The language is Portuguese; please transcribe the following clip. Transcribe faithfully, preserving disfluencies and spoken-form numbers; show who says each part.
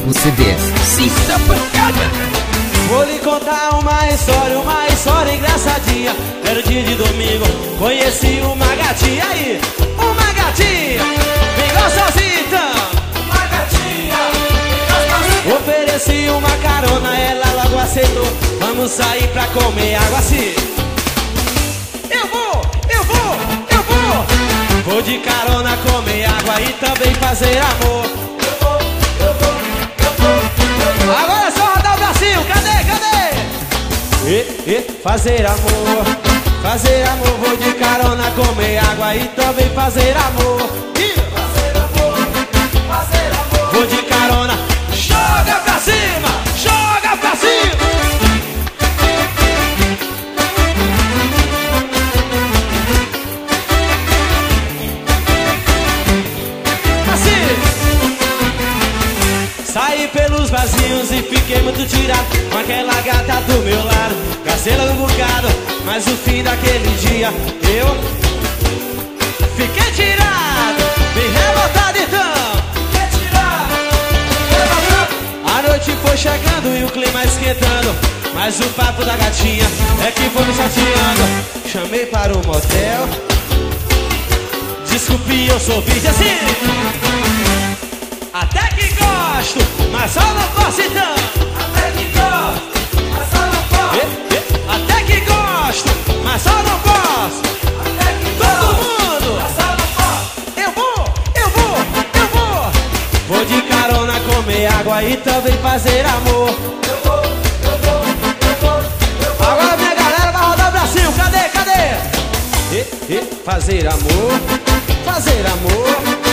Speaker 1: o C D. Sinta pancada.
Speaker 2: Vou lhe contar uma história, uma história engraçadinha. Era o dia de domingo, conheci uma gatinha aí. Uma gatinha, bem gostosinha então. Uma gatinha, bem gostosinha. Ofereci uma carona, ela logo aceitou. Vamos sair pra comer água assim. Eu vou, eu vou, eu vou. Vou de carona comer água e também fazer amor. Eu vou, eu vou, eu vou, eu vou. Agora é só rodar o bracinho, cadê, cadê? E, e, fazer amor, fazer amor. Vou de carona comer água e também fazer amor. E, fazer amor, fazer amor. Vou de carona, joga pra cima, joga pra cima. Saí pelos vazios e fiquei muito tirado com aquela gata do meu lado. Cacela no bocado, mas no fim daquele dia eu fiquei tirado, bem revoltado então. Fiquei tirado, revoltado. A noite foi chegando e o clima esquentando, mas o papo da gatinha é que foi me chateando. Chamei para o motel. Desculpe, eu sou virgem assim. Até que gosto, mas só não posso então. Até que gosto, mas só não posso. E, e, até que gosto, mas só não posso. Até que todo gosto, mundo, mas só não posso. Eu vou, eu vou, eu vou. Vou de carona comer água e também fazer amor. Eu vou, eu vou, eu vou, eu vou. Agora minha galera vai rodar o bracinho, cadê, cadê? E, e, fazer amor, fazer amor.